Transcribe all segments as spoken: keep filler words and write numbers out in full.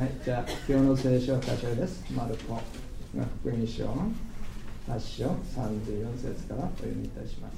はい、じゃあ今日の聖書箇所です。マルコの福音書のはち章さんじゅうよん節からお読みいたします。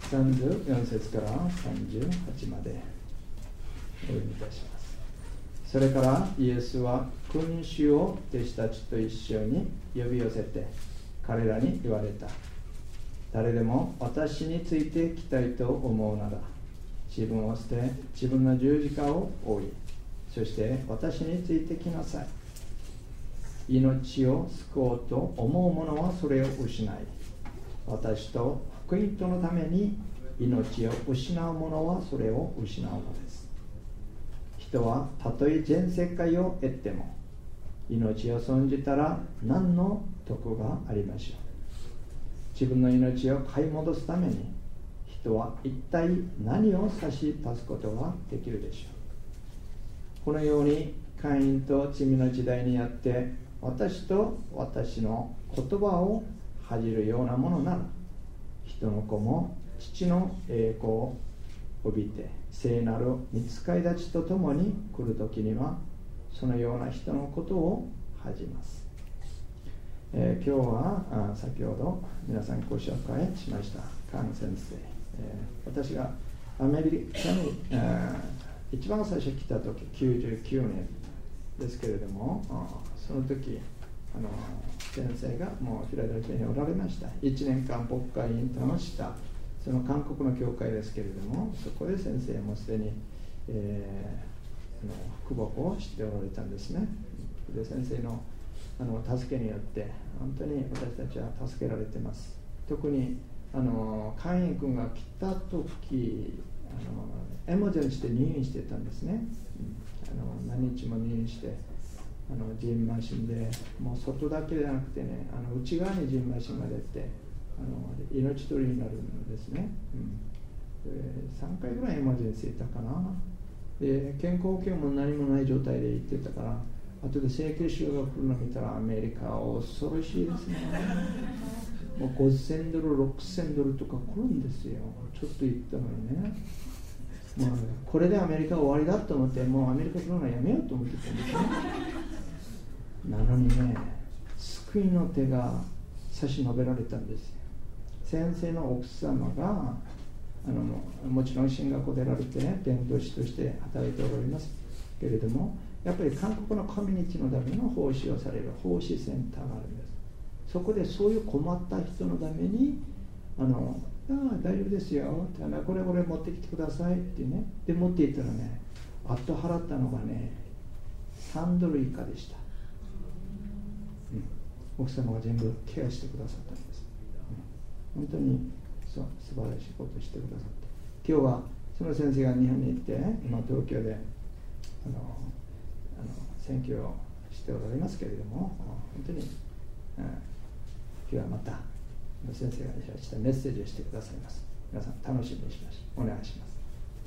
さんじゅうよん節からさんじゅうはちまでお読みいたします。それからイエスは君主を弟子たちと一緒に呼び寄せて彼らに言われた。誰でも私についてきたいと思うなら自分を捨て自分の十字架を追い、そして私についてきなさい。命を救おうと思う者はそれを失い、私と福音とのために命を失う者はそれを失うのです。人はたとえ全世界を得ても命を損じたら何の得がありましょう。自分の命を買い戻すために人は一体何を差し出すことができるでしょう。このようにカインと罪の時代にあって私と私の言葉を恥じるようなものなら、人の子も父の栄光を帯びて聖なる御使いたちと共に来るときにはそのような人のことを恥じます。えー、今日はあ先ほど皆さんご紹介しましたカン先生、えー、私がアメリカに、えー一番最初来た時きゅうじゅうきゅうねんですけれども、その時あの先生がもうフィラデルフィアにおられました。いちねんかん牧会インターンをしたその韓国の教会ですけれども、そこで先生もすでに、えー、あの福牧をしておられたんですね。で先生のあの助けによって本当に私たちは助けられています。特にあのカイン君が来た時あのエモジェンシーで入院してたんですね。あの何日も入院してあのジンマシンでもう外だけじゃなくてね、あの内側にジンマシンが出てあの命取りになるんですね、うん、でさんかいぐらいエモジェンシーいたかな。で健康保険も何もない状態で行ってたから、後で整形腫が来るのを見たらアメリカは恐ろしいですね。もうごせんドルろくせんドルとか来るんですよ。ちょっと言ったのにね、もうこれでアメリカ終わりだと思って、もうアメリカ来るのやめようと思ってたんですね。なのにね、救いの手が差し伸べられたんですよ。先生の奥様があのもちろん進学を出られて、ね、弁護士として働いておられますけれども、やっぱり韓国のコミュニティのための奉仕をされる奉仕センターがあるんです。そこでそういう困った人のためにあのああ大丈夫ですよって、これこれ持ってきてくださいってね。で持っていったらね、後払ったのがねさんドル以下でした、うん、奥様が全部ケアしてくださったんです、うん、本当にそう素晴らしいことをしてくださって、今日はその先生が日本に行って今東京であのあの選挙をしておられますけれども、本当に、うん、今日はまた先生がしたメッセージをしてくださいます。皆さん楽しみにしましょう。お願いします。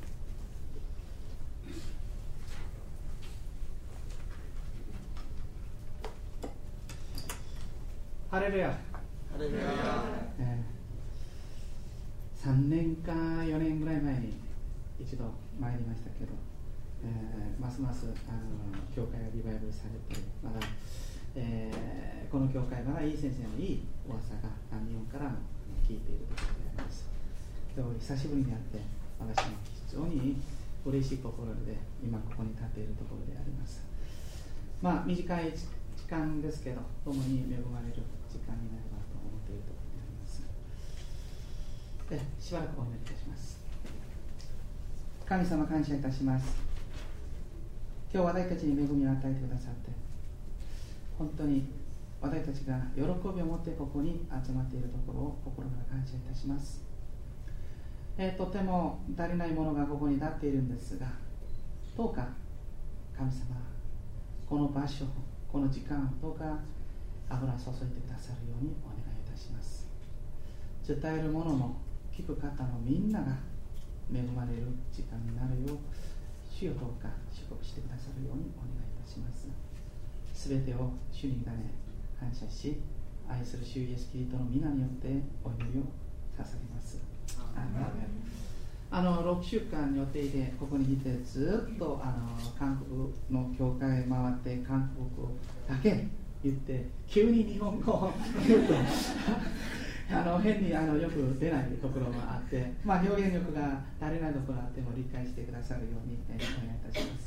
ハレルヤ。ハレルヤ。えー、さんねんかよねんぐらい前に一度参りましたけど、えー、ますますあの教会がリバイバルされて、まだ、えー、この教会からいい先生のいい噂が日本からも聞いているところであります。今日久しぶりに会って私も非常に嬉しい心で今ここに立っているところであります。まあ短い時間ですけど、共に恵まれる時間になればと思っているところであります。でしばらくお祈りいたします。神様感謝いたします。今日私たちに恵みを与えてくださって本当に私たちが喜びを持ってここに集まっているところを心から感謝いたします。えー、とても足りないものがここに立っているんですが、どうか神様この場所この時間どうか油を注いでくださるようにお願いいたします。伝える者も聞く方もみんなが恵まれる時間になるよう主よどうか祝福してくださるようにお願いいたします。すべてを主に委ね感謝し、愛する主イエスキリストの皆によってお祈りを捧げます。アーメン。 あのろくしゅうかん予定でここに来てずっとあの韓国の教会回って韓国語だけ言って急に日本語を言うとあの変にあのよく出ないところがあって、まあ、表現力が足りないところがあっても理解してくださるようにお願いいたします。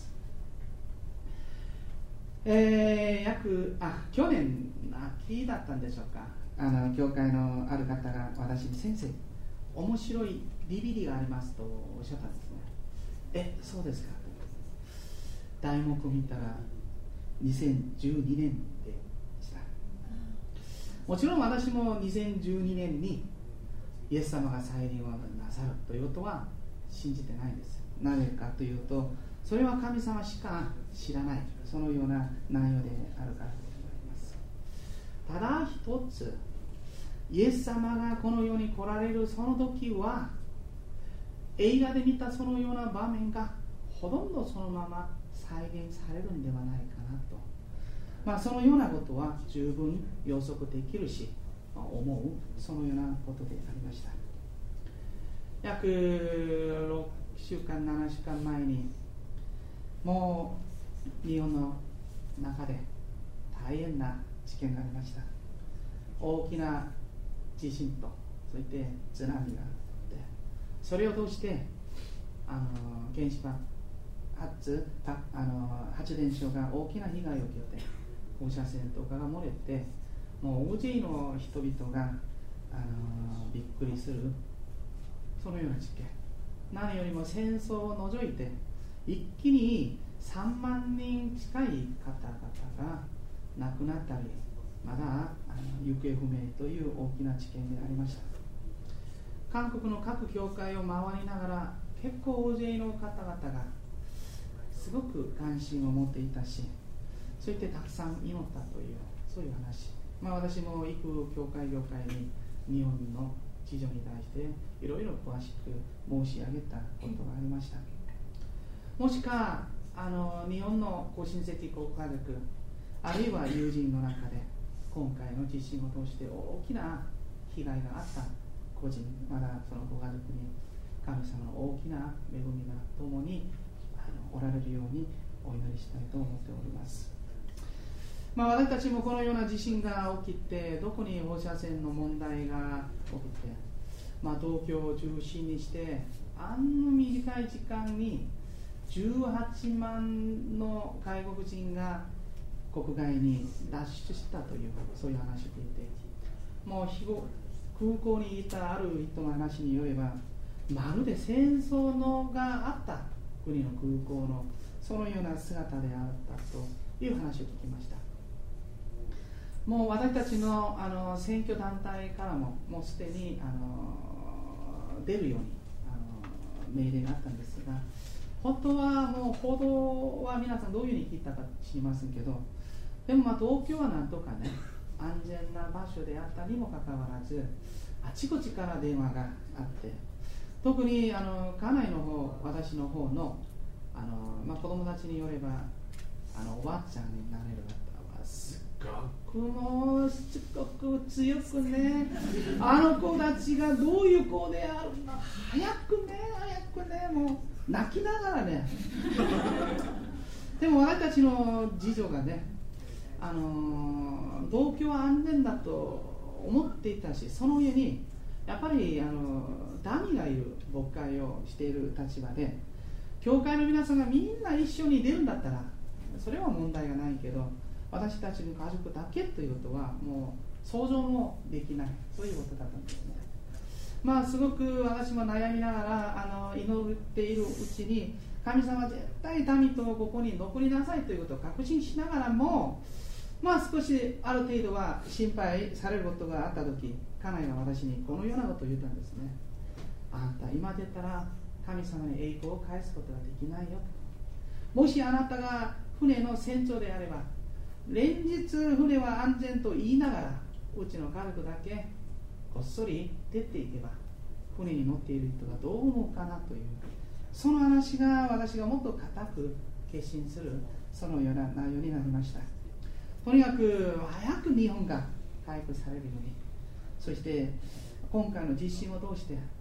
えー、約あ去年秋だったんでしょうか、あの教会のある方が私に先生面白いビビリがありますとおっしゃったんですね。え、そうですか。題目見たらにせんじゅうにねんでした。もちろん私もにせんじゅうにねんにイエス様が再臨をなさるということは信じてないんです。なぜかというと、それは神様しか知らない、そのような内容であるからであります。ただ一つ、イエス様がこの世に来られるその時は、映画で見たそのような場面がほとんどそのまま再現されるんではないかなと、まあ、そのようなことは十分予測できるし、まあ、思うそのようなことでありました。約ろくしゅうかんななしゅうかんまえにもう日本の中で大変な事件がありました。大きな地震とそして津波があって、それを通してあの原子爆発あの発電所が大きな被害を受けて、放射線とかが漏れて、もう大勢の人々があのびっくりするそのような事件。何よりも戦争を除いて一気にさんまんにん近い方々が亡くなったり、まだあの行方不明という大きな事件でありました。韓国の各教会を回りながら結構大勢の方々がすごく関心を持っていたし、そういってたくさん祈ったというそういう話、まあ、私も行く教会業界に日本の事情に対していろいろ詳しく申し上げたことがありました。もしかあの日本のご親戚ご家族あるいは友人の中で今回の地震を通して大きな被害があった個人、まだそのご家族に神様の大きな恵みが共にあのおられるようにお祈りしたいと思っております。まあ、私たちもこのような地震が起きて、どこに放射線の問題が起きて、まあ、東京を中心にしてあんな短い時間にじゅうはちまんの外国人が国外に脱出したというそういう話を聞いて、もう日後空港にいたある人の話によれば、まるで戦争のがあった国の空港のそのような姿であったという話を聞きました。もう私たち の, あの選挙団体からももうすでにあの出るようにあの命令があったんですが、本当はもう報道は皆さんどういうふうに聞いたか知りませんけど、でもまあ東京はなんとかね安全な場所であったにもかかわらず、あちこちから電話があって、特にあの家内の方、私の方のあの、まあ、子供たちによればあのおばあちゃんになれる方はすごくもうしつこく強くね、あの子たちがどういう子であるの、早くね早くね、もう泣きながらねでも私たちの次女がね、あの同居は安全だと思っていたし、その上にやっぱりあのダミがいる牧会をしている立場で、教会の皆さんがみんな一緒に出るんだったらそれは問題がないけど、私たちの家族だけということはもう想像もできない、そういうことだったんですね。まあすごく私も悩みながらあの祈っているうちに、神様は絶対民とここに残りなさいということを確信しながらも、まあ少しある程度は心配されることがあったとき、家内が私にこのようなことを言ったんですね。あんた今出たら神様に栄光を返すことができないよ。もしあなたが船の船長であれば、連日船は安全と言いながら、うちの家族だけこっそり出ていけば、船に乗っている人がどう思うかなという、その話が私がもっと固く決心するそのような内容になりました。とにかく早く日本が回復されるように、そして今回の地震を通して本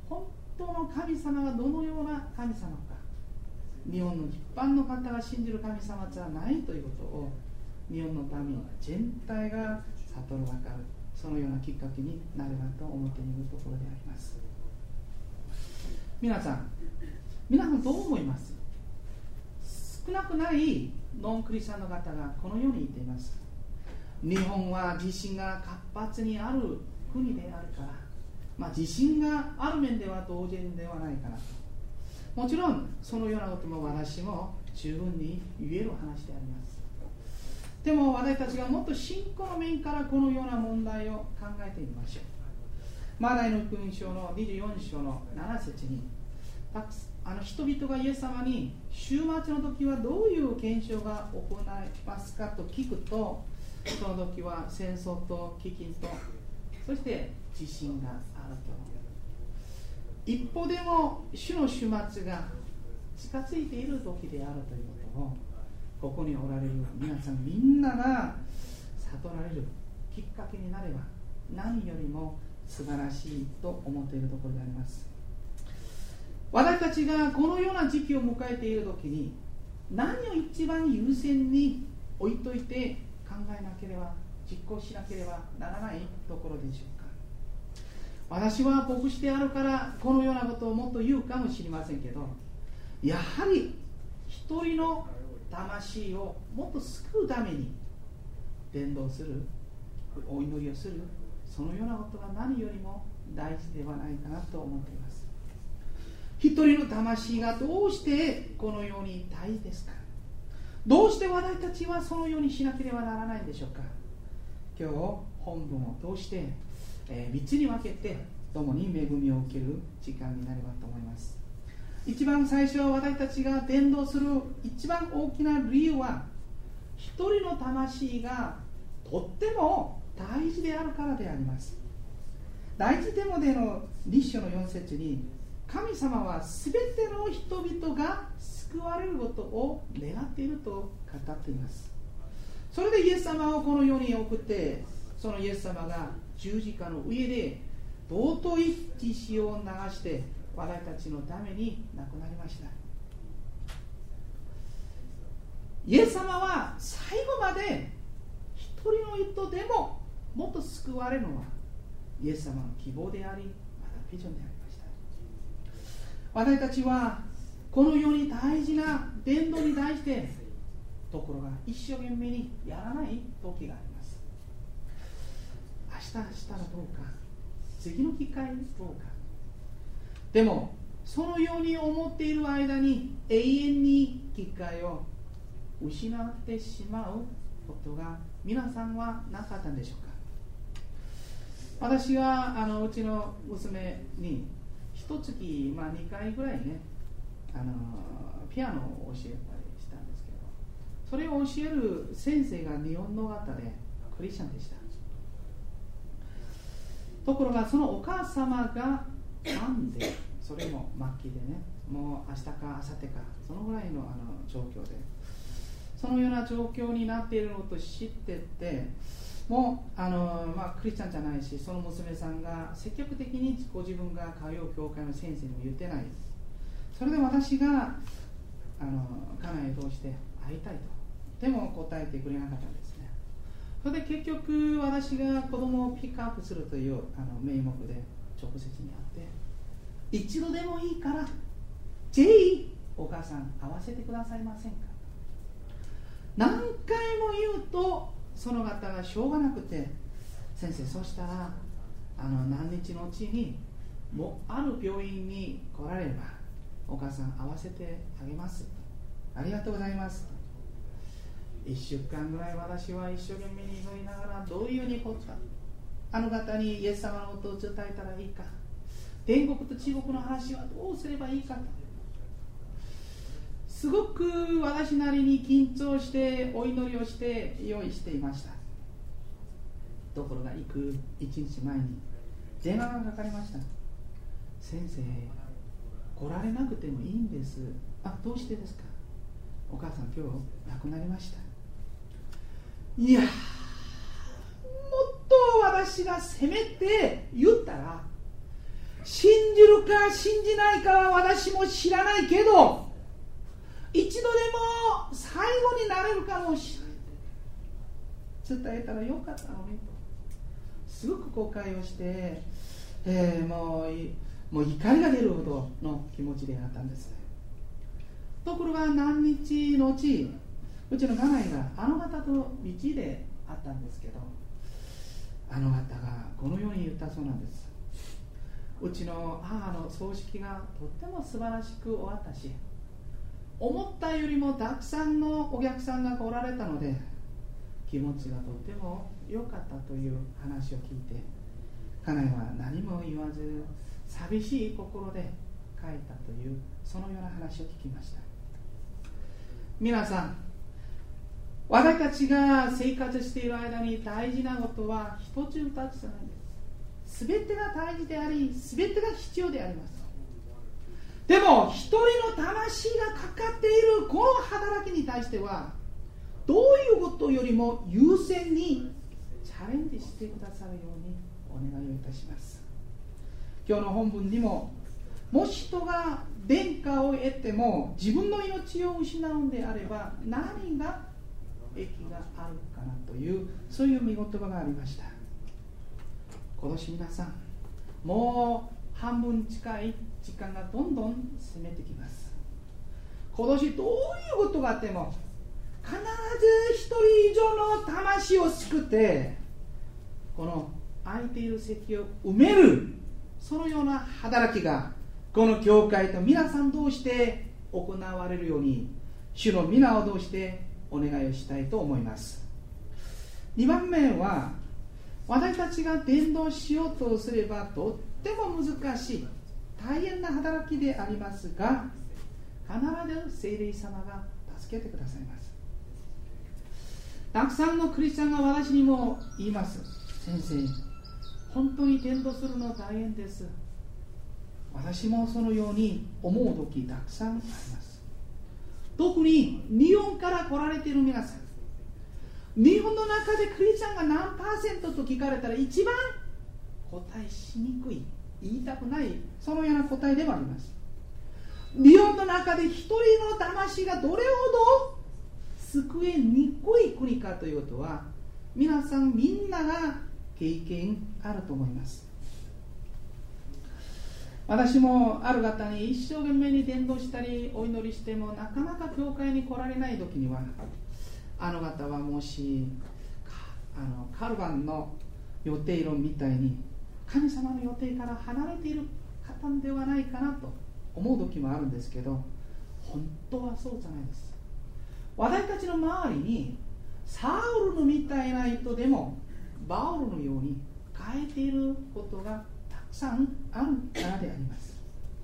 当の神様がどのような神様か、日本の一般の方が信じる神様じゃないということを日本の民全体が悟るわかる、そのようなきっかけになればと思っているところであります。皆さん皆さんどう思います？少なくないノンクリスチャンの方がこのように言っています。日本は地震が活発にある国であるから、まあ、地震がある面では当然ではないかなと。もちろんそのようなことも私も十分に言える話であります。でも私たちがもっと信仰の面からこのような問題を考えてみましょう。マタイの福音書のにじゅうよん章のなな節に、たくあの人々がイエス様に終末の時はどういう現象が行いますかと聞くと、その時は戦争と飢饉と、そして地震があると。一歩でも主の終末が近づいている時であるということを、ここにおられる皆さんみんなが悟られるきっかけになれば何よりも素晴らしいと思っているところであります。私たちがこのような時期を迎えている時に何を一番優先に置いといて考えなければ、実行しなければならないところでしょうか。私は牧師であるからこのようなことをもっと言うかもしれませんけど、やはり一人の魂をもっと救うために伝道する、お祈りをする、そのようなことが何よりも大事ではないかなと思っています。一人の魂がどうしてこのように大事ですか？どうして私たちはそのようにしなければならないんでしょうか？今日本文を通して、えー、みっつに分けて共に恵みを受ける時間になればと思います。一番最初は私たちが伝道する一番大きな理由は、一人の魂がとっても大事であるからであります。第一テモテのに章のよん節に、神様はすべての人々が救われることを願っていると語っています。それでイエス様をこの世に送って、そのイエス様が十字架の上で尊い血潮を流して私たちのために亡くなりました。イエス様は最後まで一人の人でももっと救われるのはイエス様の希望であり、またビジョンでありました。私たちはこの世に大事な伝道に対してところが一生懸命にやらない時があります。明日したらどうか、次の機会どうか。でもそのように思っている間に永遠に機会を失ってしまうことが皆さんはなかったんでしょうか？私はあのうちの娘に一月、まあ、にかいぐらいね、あのピアノを教えたりしたんですけど、それを教える先生が日本の方でクリスチャンでした。ところがそのお母様が病んで、それも末期でね、もう明日か明後日かそのぐらいの、あの状況で、そのような状況になっているのと知ってて、もうあの、まあ、クリスチャンじゃないし、その娘さんが積極的にご自分が通う教会の先生にも言ってない。それで私があの家内を通して会いたいと、でも答えてくれなかったんですね。それで結局私が子供をピックアップするというあの名目で直接に会って、一度でもいいからぜひお母さん会わせてくださいませんか。何回も言うとその方がしょうがなくて、先生、そしたらあの何日のうちにもうある病院に来られればお母さん会わせてあげます、ありがとうございます。いっしゅうかんぐらい私は一生懸命に祈りながら、どういうふうにこったあの方にイエス様のことを伝えたらいいか、天国と地獄の話はどうすればいいかと、すごく私なりに緊張してお祈りをして用意していました。ところが行くいちにちまえに電話がかかりました。先生、来られなくてもいいんです。あ、どうしてですか。お母さん今日亡くなりました。いや、もっと私がせめて言ったら、 信じるか信じないかは私も知らないけど、一度でも最後になれるかもしれない、伝えたらよかったのにとすごく後悔をして、えー、もう、もう怒りが出るほどの気持ちであったんですね。ところが何日のうち、うちの家内があの方と道で会ったんですけど、あの方がこのように言ったそうなんです。うちの母の葬式がとっても素晴らしく終わったし、思ったよりもたくさんのお客さんが来られたので、気持ちがとっても良かったという話を聞いて、家内は何も言わず寂しい心で帰ったという、そのような話を聞きました。皆さん、私たちが生活している間に大事なことは一つ二つじゃないです。すべてが大事であり、すべてが必要であります。でも一人の魂がかかっているこの働きに対しては、どういうことよりも優先にチャレンジしてくださるようにお願いをいたします。今日の本文にも、もし人が殿下を得ても自分の命を失うんであれば何が益があるかなという、そういう見言葉がありました。今年皆さん、もう半分近い時間がどんどん攻めてきます。今年どういうことがあっても必ず一人以上の魂を救って、この空いている席を埋める、そのような働きがこの教会と皆さん同士で行われるように、主の皆を通してお願いをしたいと思います。にばんめは、私たちが伝道しようとすればとっても難しい大変な働きでありますが、必ず聖霊様が助けてくださいます。たくさんのクリスチャンが私にも言います。先生、本当に伝道するの大変です。私もそのように思う時たくさんあります。特に日本から来られている皆さん、日本の中でクリスチャンが何パーセントと聞かれたら一番答えしにくい、言いたくない、そのような答えではあります。日本の中で一人の魂がどれほど救えにくい国かということは、皆さんみんなが経験あると思います。私もある方に一生懸命に伝道したりお祈りしてもなかなか教会に来られない時には、あの方はもしあのカルバンの予定論みたいに神様の予定から離れている方ではないかなと思う時もあるんですけど、本当はそうじゃないです。私たちの周りにサウルのみたいな人でもバウルのように変えていることがたくさんあるからであります。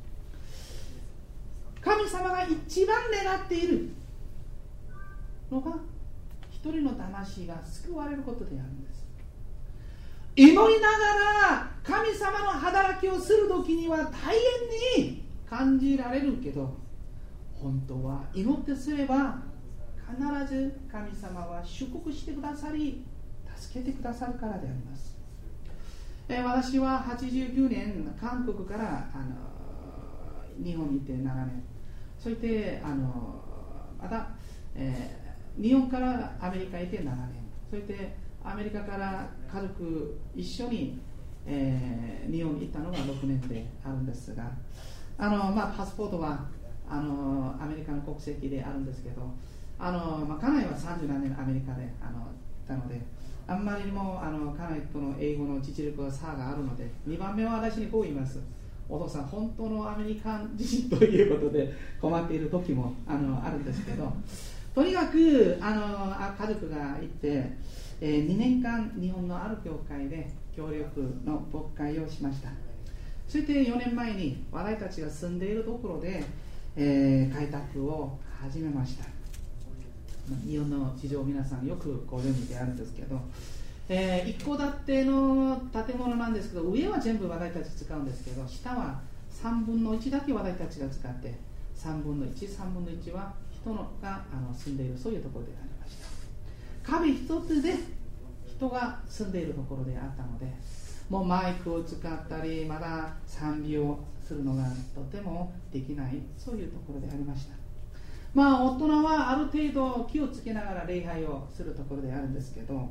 神様が一番願っているのが一人の魂が救われることであるんです。祈りながら神様の働きをするときには大変に感じられるけど、本当は祈ってすれば必ず神様は祝福してくださり助けてくださるからであります。え私ははちじゅうきゅうねん韓国からあの日本にいてななねん、そしてあのまた、えー日本からアメリカへ行ってななねん、そしてアメリカから家族一緒に、えー、日本に行ったのがろくねんであるんですが、あの、まあ、パスポートはあのアメリカの国籍であるんですけど、あの、まあ、家内はさんじゅうなんねんアメリカであのいたので、あんまりにもあの家内との英語の実力は差があるので、にばんめは私にこう言います。お父さん、本当のアメリカ人ということで困っている時も あのあるんですけど、とにかくあの家族が行って、えー、にねんかん日本のある教会で協力の牧会をしました。そしてよねんまえに私たちが住んでいるところで、えー、開拓を始めました。日本の地上、皆さんよくご存知であるんですけど、えー、一戸建ての建物なんですけど、上は全部私たち使うんですけど、下はさんぶんのいちだけ私たちが使って、さんぶんのいち、さんぶんのいちは人のがあの住んでいる、そういうところでありました。壁一つで人が住んでいるところであったので、 もうマイクを使ったりまだ賛美をするのがとてもできない、そういうところでありました。まあ大人はある程度気をつけながら礼拝をするところであるんですけど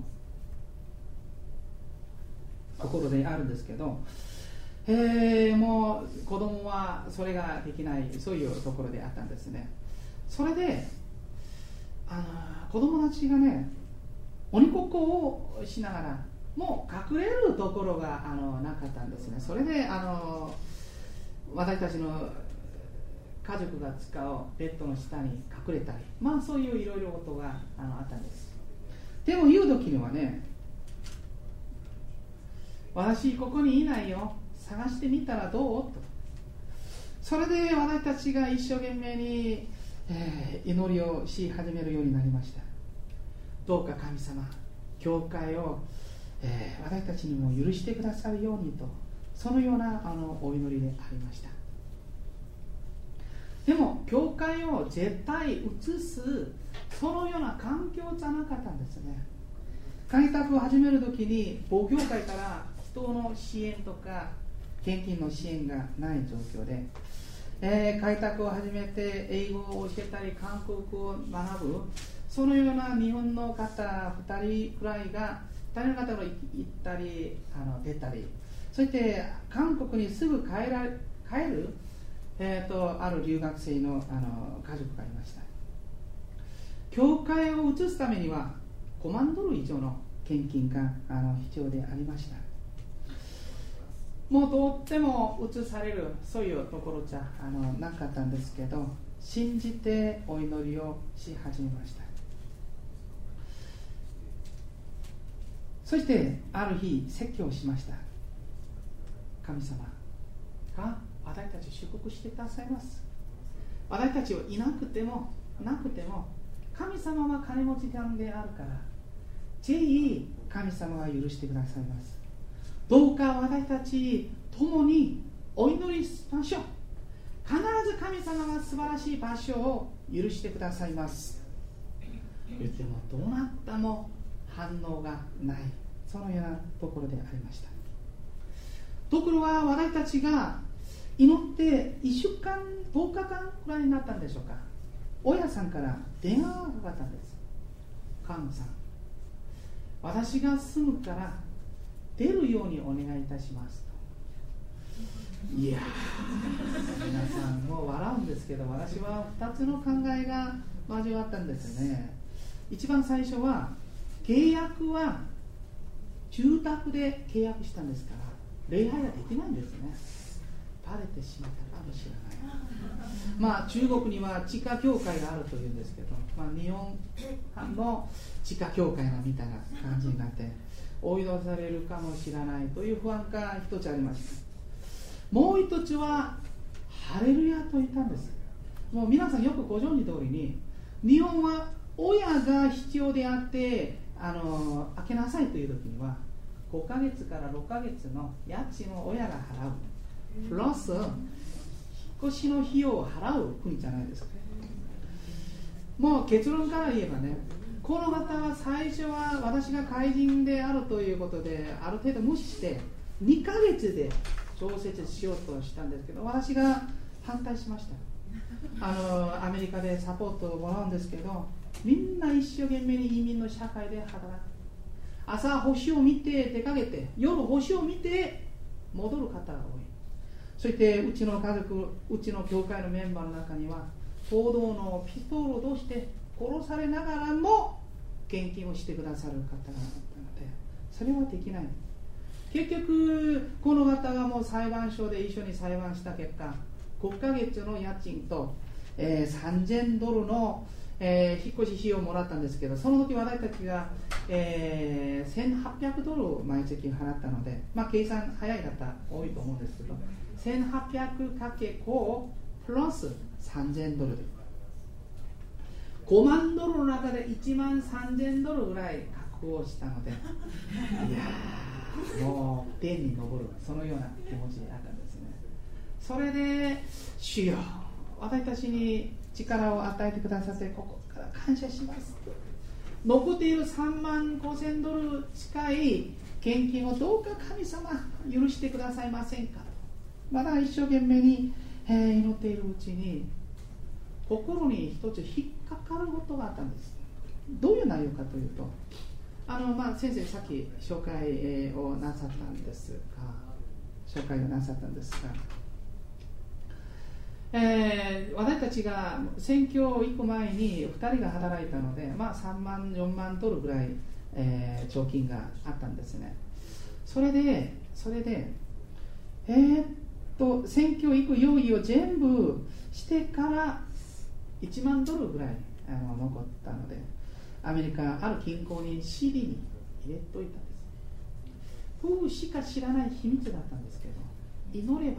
ところであるんですけど、えー、もう子供はそれができない、そういうところであったんですね。それであの子供たちがね鬼ごっこをしながらもう隠れるところがあのなかったんですね。それであの私たちの家族が使うベッドの下に隠れたり、まあそういういろいろことが あのあったんです。でも言う時にはね、私ここにいないよ、探してみたらどうと。それで私たちが一生懸命に、えー、祈りをし始めるようになりました。どうか神様、教会を、えー、私たちにも許してくださるようにと、そのようなあのお祈りでありました。でも教会を絶対移すそのような環境じゃなかったんですね。開拓を始めるときに母教会から人の支援とか献金の支援がない状況で、えー、開拓を始めて英語を教えたり韓国語を学ぶ、そのような日本の方ふたりくらいがふたりの方が行ったりあの出たり、そして韓国にすぐ帰ら帰る、えー、とある留学生 の, あの家族がいました。教会を移すためにはごまんドル以上の献金があの必要でありました。もうとっても移されるそういうところじゃあのなかったんですけど、信じてお祈りをし始めました。そしてある日説教をしました。神様が私たちを祝福してくださいます。私たちはいなくてもなくても神様は金持ちであるから、ぜひ神様は許してくださいます。どうか私たち共にお祈りしましょう。必ず神様が素晴らしい場所を許してくださいます。言ってもどうなったも反応がない、そのようなところでありました。ところが私たちが祈っていっしゅうかんとおかかんくらいになったんでしょうか、親さんから電話がかかったんです。菅野さん、私が住むから出るようにお願いいたしますと。いやー、皆さんもう笑うんですけど、私はふたつの考えが交わったんですね。一番最初は契約は住宅で契約したんですから礼拝ができないんですね。バレてしまったかもしれない。まあ中国には地下教会があるというんですけど、まあ、日本の地下教会みたいな感じになって追い出されるかもしれないという不安が一つありました。もう一つはハレルヤと言ったんです。もう皆さんよくご存知通りに日本は親が必要であってあの開けなさいという時にはごかげつからろっかげつの家賃を親が払うプラス引っ越しの費用を払う国じゃないですか。もう結論から言えばね、この方は最初は私が怪人であるということである程度無視してにかげつで調節しようとしたんですけど、私が反対しました。あのアメリカでサポートをもらうんですけど、みんな一生懸命に移民の社会で働く。朝星を見て出かけて、夜星を見て戻る方が多い。そしてうちの家族、うちの教会のメンバーの中には報道のピストルを通して殺されながらも献金をしてくださる方があったので、それはできない。結局この方がもう裁判所で一緒に裁判した結果、ごかげつの家賃と、えー、さんぜんドルの、えー、引っ越し費用をもらったんですけど、その時私たちが、えー、せんはっぴゃくドル毎月払ったので、まあ、計算早い方多いと思うんですけど、せんはっぴゃくかけるごプラスさんぜんドルでごまんドルの中でいちまんさんぜんドルぐらい確保したので、いやーもう天に昇る、そのような気持ちであったんですね。それで主よ、私たちに力を与えてくださってここから感謝します。残っているさんまんごせんドル近い献金をどうか神様許してくださいませんかと、まだ一生懸命に、えー、祈っているうちに心に一つ引っかかることがあったんです。どういう内容かというと、あの、まあ、先生さっき紹介をなさったんですが紹介をなさったんですが、えー、私たちが選挙行く前にふたりが働いたので、まあ、さんまんよんまんドルぐらい、えー、貯金があったんですね。それでそれでえー、っと選挙行く用意を全部してからいちまんドルぐらいあの残ったので、アメリカある銀行に シーディー に入れといたんです。夫婦しか知らない秘密だったんですけど、祈れば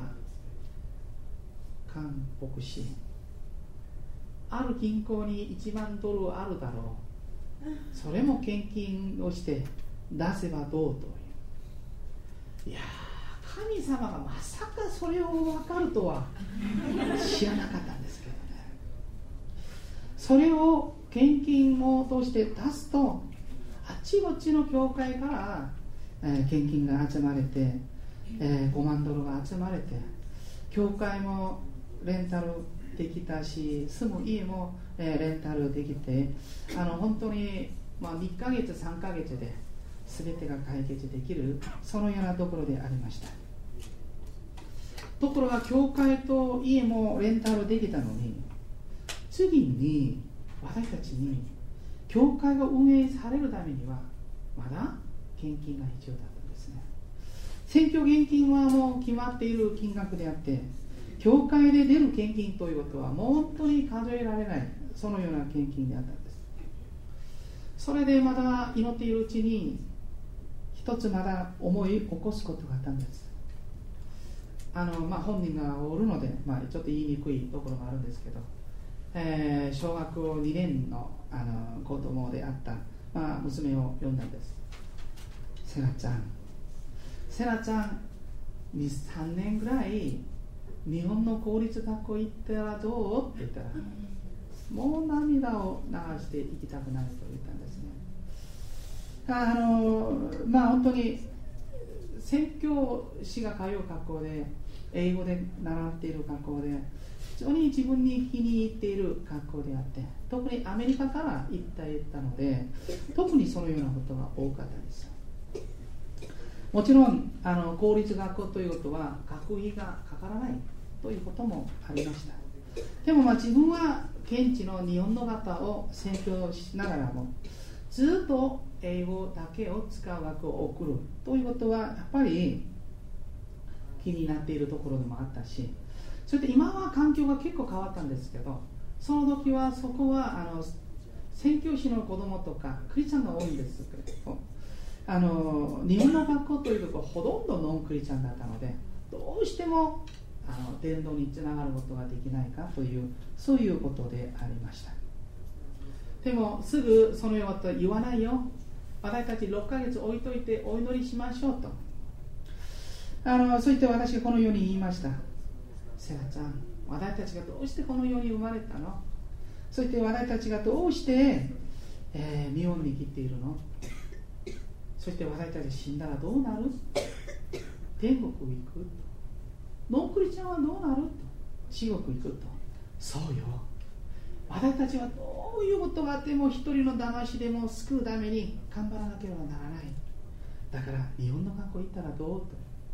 韓国支援、ある銀行にいちまんドルあるだろう、それも献金をして出せばどうという。いやー、神様がまさかそれを分かるとは知らなかったんですけどね。それを献金を通して出すと、あちこちの教会から、えー、献金が集まれて、えー、ごまんドルが集まれて、教会もレンタルできたし、住む家も、えー、レンタルできて、あの本当に、まあ、にかげつさんかげつで全てが解決できる、そのようなところでありました。ところが教会と家もレンタルできたのに、次に私たちに教会が運営されるためにはまだ献金が必要だったんですね。選挙献金はもう決まっている金額であって、教会で出る献金ということはもう本当に数えられない、そのような献金であったんです。それでまだ祈っているうちに一つまだ思い起こすことがあったんです。あの、まあ、本人がおるので、まあ、ちょっと言いにくいところがあるんですけど、えー、小学にねん の, あの子供であった、まあ、娘を呼んだんです。セラちゃんセラちゃんにさんねんぐらい日本の公立学校行ったらどうって言ったら、もう涙を流して行きたくないと言ったんですね。あのまあ本当に宣教師が通う学校で、英語で習っている学校で、非常に自分に気に入っている学校であって、特にアメリカから行った行ったので、特にそのようなことが多かったです。もちろんあの公立学校ということは学費がかからないということもありました。でもまあ自分は現地の日本の方を宣教しながらも、ずっと英語だけを使う学校を送るということはやっぱり気になっているところでもあったし、それで今は環境が結構変わったんですけど、その時はそこはあの宣教師の子供とかクリスチャンが多いんですけど、あの日本の学校というところほとんどノンクリスチャンだったので、どうしてもあの伝道につながることができないかという、そういうことでありました。でもすぐそのようなこと言わないよ、私たちろっかげつ置いといてお祈りしましょうと、あのそう言って私がこのように言いました。セラちゃん、私たちがどうしてこの世に生まれたの？そう言って私たちがどうして、えー、日本に来ているの？そして私たち死んだらどうなる？天国行く？ノンクリスチャンはどうなる？地獄行くと。そうよ、私たちはどういうことがあっても一人の騙しでも救うために頑張らなければならない。だから日本の学校行ったらどうと。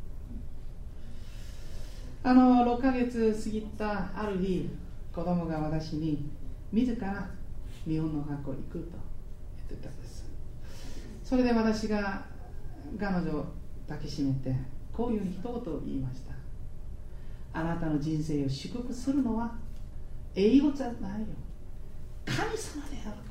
あのろっかげつ過ぎたある日、子供が私に自ら日本の学校行くと言ってたんです。それで私が彼女を抱きしめてこういう一言を言いました。あなたの人生を祝福するのは英語じゃないよ、神様である。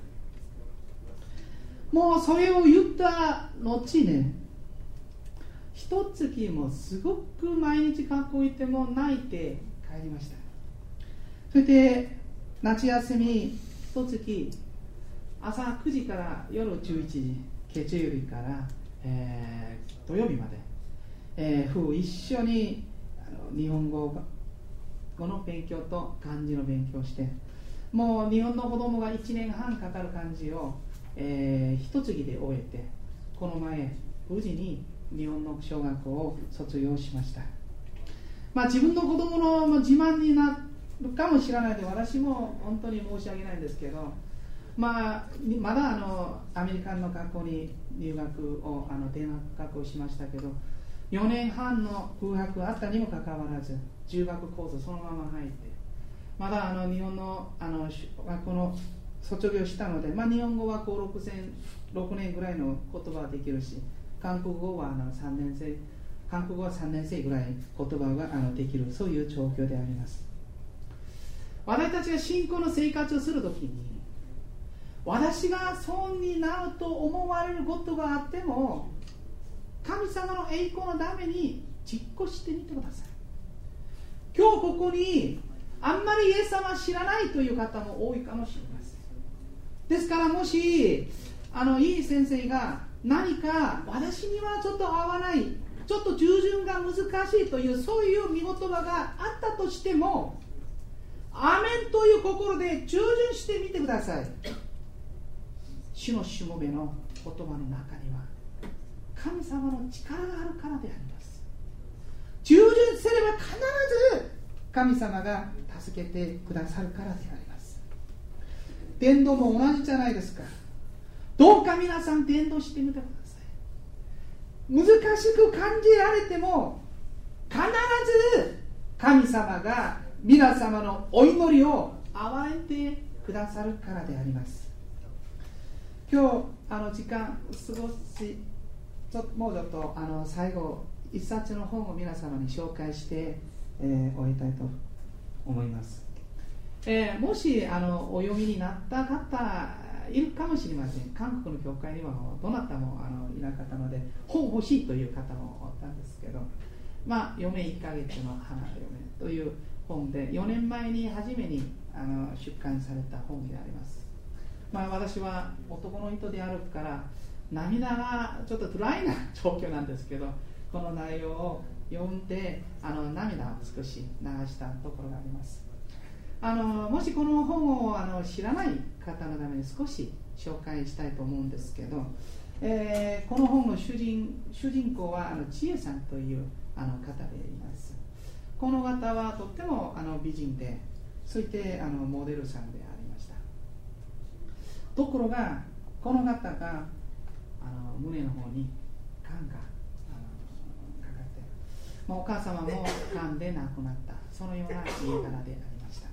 もうそれを言った後ね、一月もすごく毎日学校行っても泣いて帰りました。そして夏休み一月、朝くじから夜じゅういちじ、月曜日から、えー、土曜日まで、えー、夫婦一緒にあの日本語の勉強と漢字の勉強をして、もう日本の子供がいちねんはんかかる漢字を、えー、一月で終えて、この前無事に日本の小学校を卒業しました。まあ、自分の子供の自慢になるかもしれないので、私も本当に申し訳ないんですけど、まあ、まだあのアメリカの学校に入学をあの定学をしましたけど、よねんはんの空白があったにもかかわらず中学コースそのまま入って、まだあの日本のあの学校の卒業したので、まあ、日本語はご、ろくねんぐらいの言葉ができるし、韓国語はあのさんねん生韓国語はさんねん生ぐらい言葉があのできる、そういう状況であります。私たちが信仰の生活をするときに、私が損になると思われることがあっても、神様の栄光のために実行してみてください。今日ここにあんまりイエス様を知らないという方も多いかもしれません。ですから、もしあのいい先生が何か私にはちょっと合わない、ちょっと従順が難しいというそういう見言葉があったとしても、アーメンという心で従順してみてください。主のしもべの言葉の中には神様の力があるからであります。従順すれば必ず神様が助けてくださるからであります。伝道も同じじゃないですか。どうか皆さん伝道してみてください。難しく感じられても必ず神様が皆様のお祈りを憐れんでくださるからであります。今日あの時間過ごしちょっともうちょっとあの最後一冊の本を皆様に紹介して、えー、終えたいと思います。えー、もしあのお読みになった方いるかもしれません。韓国の教会にはどなたもあのいなかったので、本欲しいという方もおったんですけど、まあ、余命いっかげつの花嫁という本でよねんまえに初めにあの出版された本であります。まあ、私は男の人であるから涙がちょっと暗いな状況なんですけど、この内容を読んであの涙を少し流したところがあります。あのもしこの本をあの知らない方のために少し紹介したいと思うんですけど、えー、この本の主人、主人公はあの千恵さんというあの方でいます。この方はとってもあの美人で、そしてあのモデルさんでありました。ところがこの方があの胸の方に癌があのかかって、まあ、お母様も癌で亡くなった、そのような家柄でありました。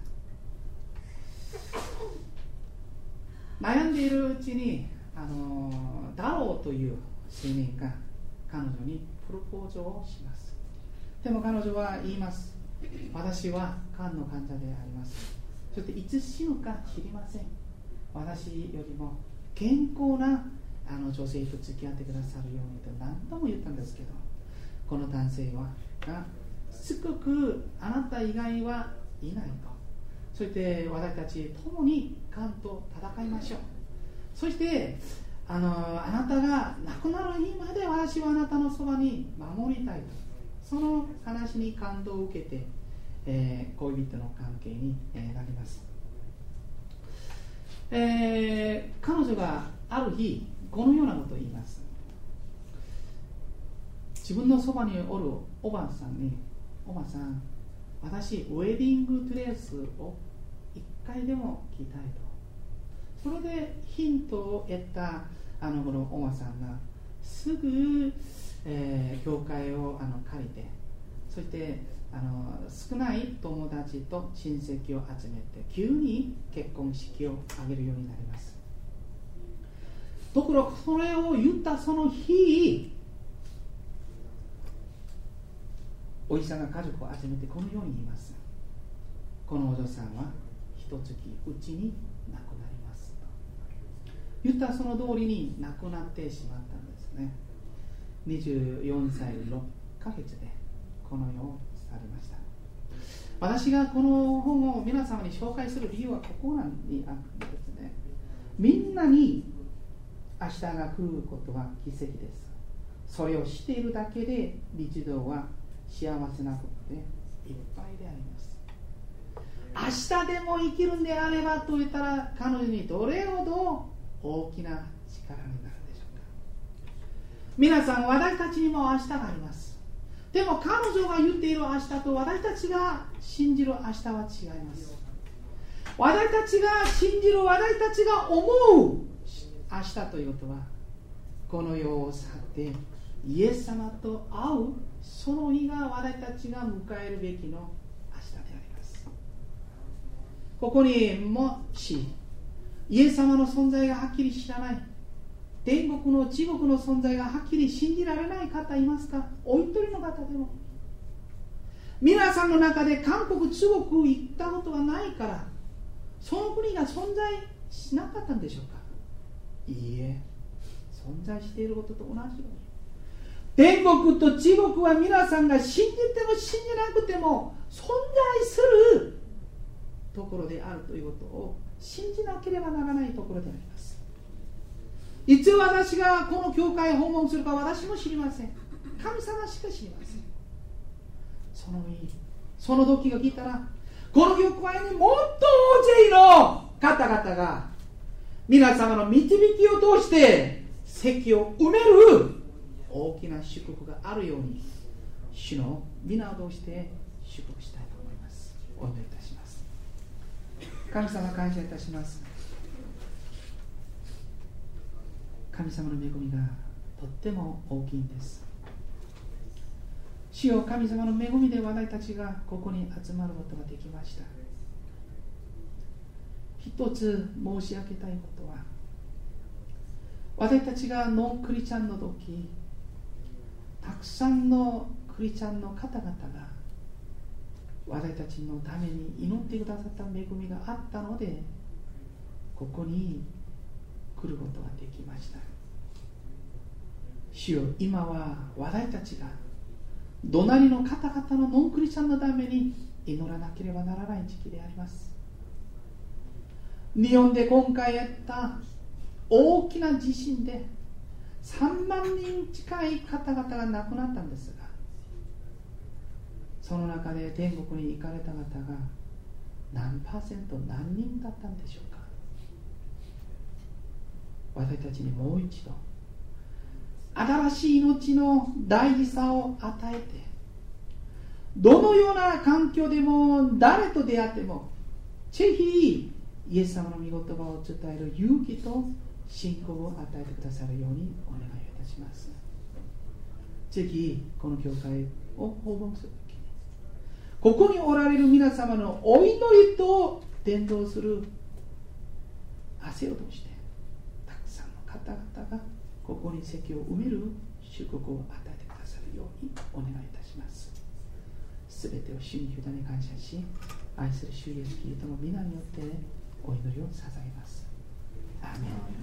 悩んでいるうちにあのダローという青年が彼女にプロポーズをします。でも彼女は言います。私は癌の患者であります。そしていつ死ぬか知りません。私よりも健康なあの女性と付き合ってくださるようにと何度も言ったんですけど、この男性はがしつこくあなた以外はいないと、そして私たち共に癌と戦いましょう。そしてあのあなたが亡くなる日まで私はあなたのそばに守りたいと、その話に感動を受けて、えー、恋人の関係に、えー、なります。えー、彼女がある日このようなことを言います。自分のそばにおるおばあさんに、おばさん、私ウェディングドレスを一回でも着たいと。それでヒントを得たあのこのおばさんがすぐ、えー、教会をあの借りて、そしてあの少ない友達と親戚を集めて急に結婚式を挙げるようになります。ところがそれを言ったその日、お医者が家族を集めてこのように言います。このお嬢さんは一月うちに亡くなりますと言ったその通りに亡くなってしまったんですね。にじゅうよんさいろっかげつでこの世を去りました。私がこの本を皆様に紹介する理由はここにあるんですね。みんなに明日が来ることは奇跡です。それをしているだけで日常は幸せなことでいっぱいであります。明日でも生きるんであればと言ったら、彼女にどれほど大きな力になるでしょうか。 皆さん、私たちにも明日があります。でも彼女が言っている明日と私たちが信じる明日は違います。私たちが信じる、私たちが思う明日ということは、この世を去ってイエス様と会うその日が私たちが迎えるべきの明日であります。ここにもしイエス様の存在がはっきり知らない、天国の地獄の存在がはっきり信じられない方いますか？お一人の方でも。皆さんの中で韓国、中国行ったことがないからその国が存在しなかったんでしょうか？いいえ、存在していることと同じように、天国と地獄は皆さんが信じても信じなくても存在するところであるということを信じなければならないところであります。いつ私がこの教会を訪問するか私も知りません。神様しか知りません。その日、その時が来たら、この教会にもっと大勢の方々が皆様の導きを通して席を埋める大きな祝福があるように、主の皆を通して祝福したいと思います。お祈りいたします。神様、感謝いたします。神様の恵みがとっても大きいんです。主よ、神様の恵みで私たちがここに集まることができました。一つ申し上げたいことは、私たちがノンクリスチャンの時、たくさんのクリスチャンの方々が私たちのために祈ってくださった恵みがあったので、ここに来ることができました。主よ、今は私たちが隣の方々のノンクリスチャンのために祈らなければならない時期であります。日本で今回やった大きな地震でさんまんにん近い方々が亡くなったんですが、その中で天国に行かれた方が何パーセント、何人だったんでしょうか。私たちにもう一度新しい命の大事さを与えて、どのような環境でも誰と出会ってもぜひイエス様の御言葉を伝える勇気と信仰を与えてくださるようにお願いいたします。ぜひこの教会を訪問するときに、ここにおられる皆様のお祈りと伝道する汗を通して、たくさんの方々がここに席を埋める祝福を与えてくださるようにお願いいたします。すべてを主に委ね感謝し、愛する主イエスキリストの皆によってお祈りを捧げます。アーメン。